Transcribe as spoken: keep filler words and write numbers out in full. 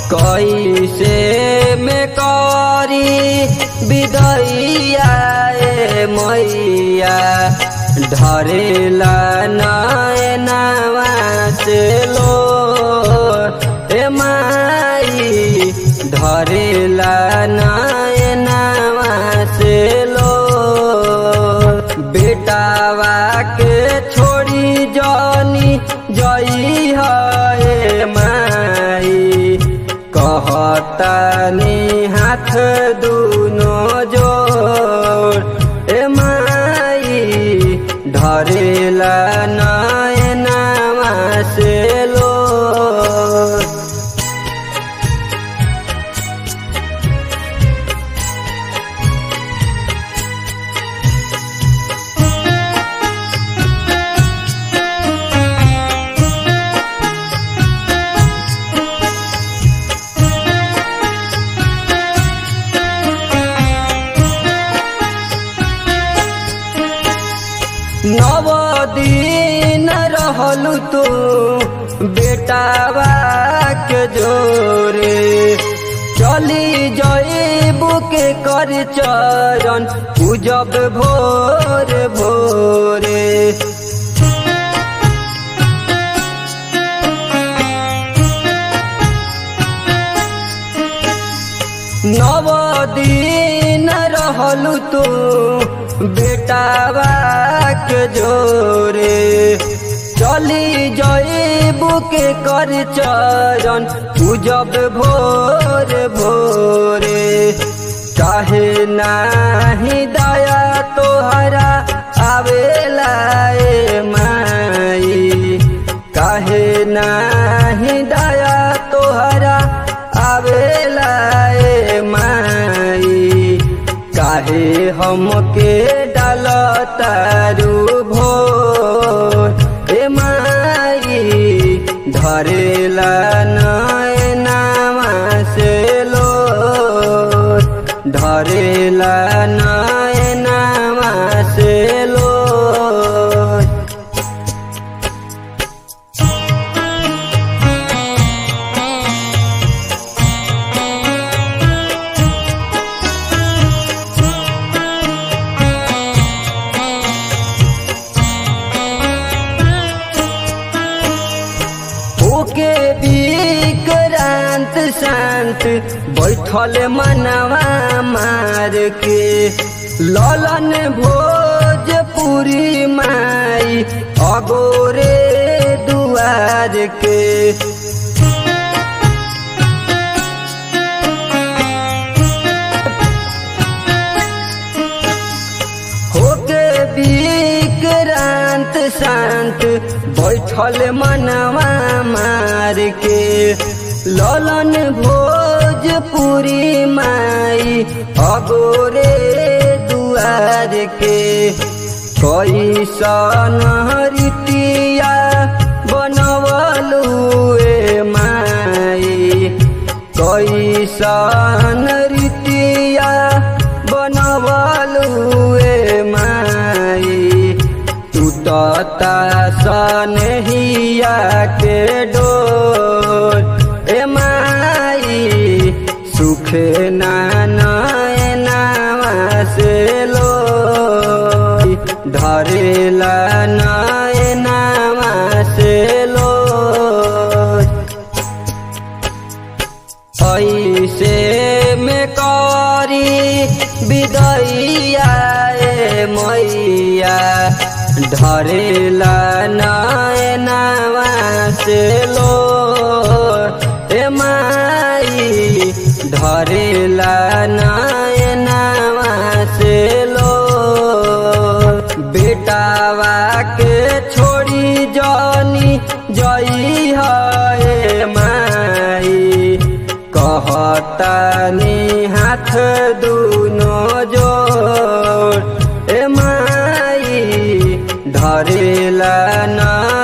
कैसे में करी विदैया ए मैया ढरेला नयनवा से लो ए माई ढरेला नयनवा से लो बेटावा के छोड़ी जानी जई है माई कहतानी हाथ दुनो जोड़ ए माई ढरेला नयनवा से लो नव दिन रहलू तू बेटावा के जोरे चली जईबू के कर चरण पूजब भोर भोरे नव दिन रहलू तू बेटावा के जोरे चली जईबू के कर चरण पूजब भोर भोरे काहे नाही दया तोहरा आवेला ए माई काहे नाही दया तोहरा आवेला ए माई काहे हमके डालतारू भोर ए माई धरेला नयनवा से लो धरेला नयनवा से लो के विक्रांत शांत बैठल मनवा मार के ललन भोजपुरी माई अगोरे दुआर के होके विक्रांत शांत बैठल मनवा मार के ललन भोजपुरी माई अगोरे दुआर के कैसन रीतिया बनवलू ए माई कैसन रीतिया बनवलू ए माई टूटता सनहिया के डोर ए माई सुखे नयनवा से लो धरेला नयनवा से लो ऐसे में करी विदैया ए मैया ढरेला नयनवा से लो ए माई ढरेला नयनवा से लो बेटावा के छोड़ी जानी जई है माई कहतानी हाथ दुनो जोड़ ए माई धरेला ना